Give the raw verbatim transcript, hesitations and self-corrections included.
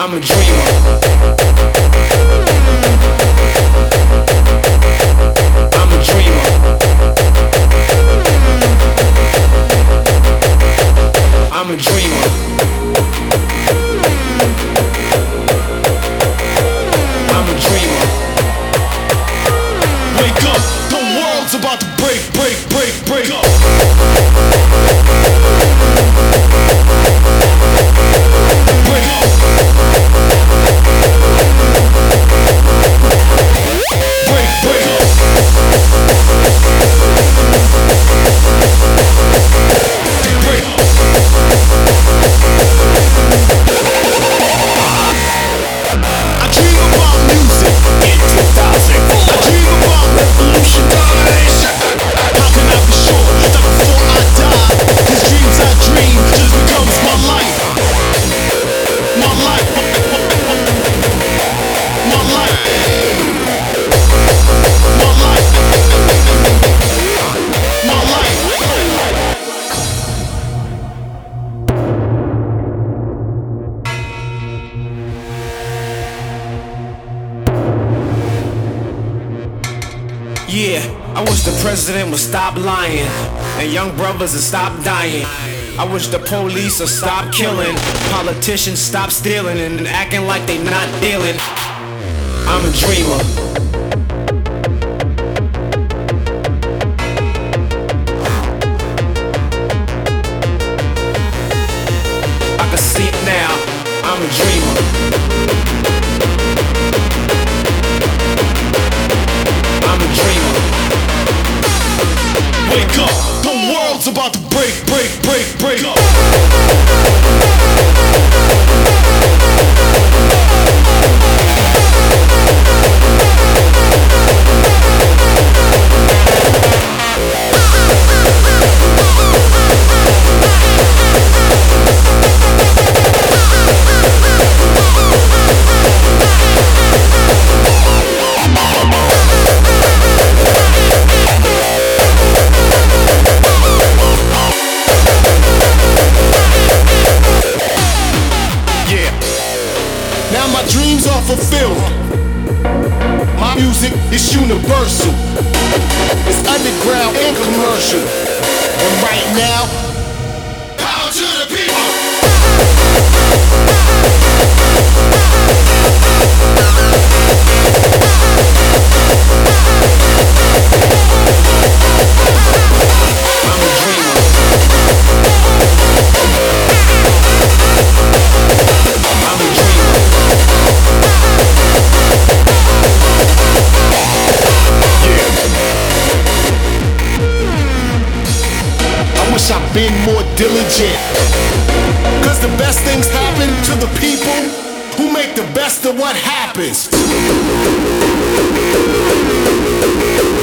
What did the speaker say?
I'm a dreamer. I'm a dreamer. I'm a dreamer. I'm a dreamer. Wake up, the world's about to break, break, break, break up. Break up. Break, break up. Break up. I dream about music in two thousand four. I dream about revolution. How can I be sure that before I die, these dreams I dream just becomes my life? My life. My life. My life. My life. Yeah, I wish the president would stop lying and young brothers would stop dying. I wish the police would stop killing, politicians stop stealing and acting like they not dealing. I'm a dreamer. I can see it now. I'm a dreamer. I'm a dreamer. Wake up, the world's about to break, break, break, break up. Now my dreams are fulfilled. My music is universal. It's underground and commercial. And right now, power to the people. I'm a dreamer. I'm a dreamer. I wish I'd been more diligent. Cause the best things happen to the people who make the best of what happens.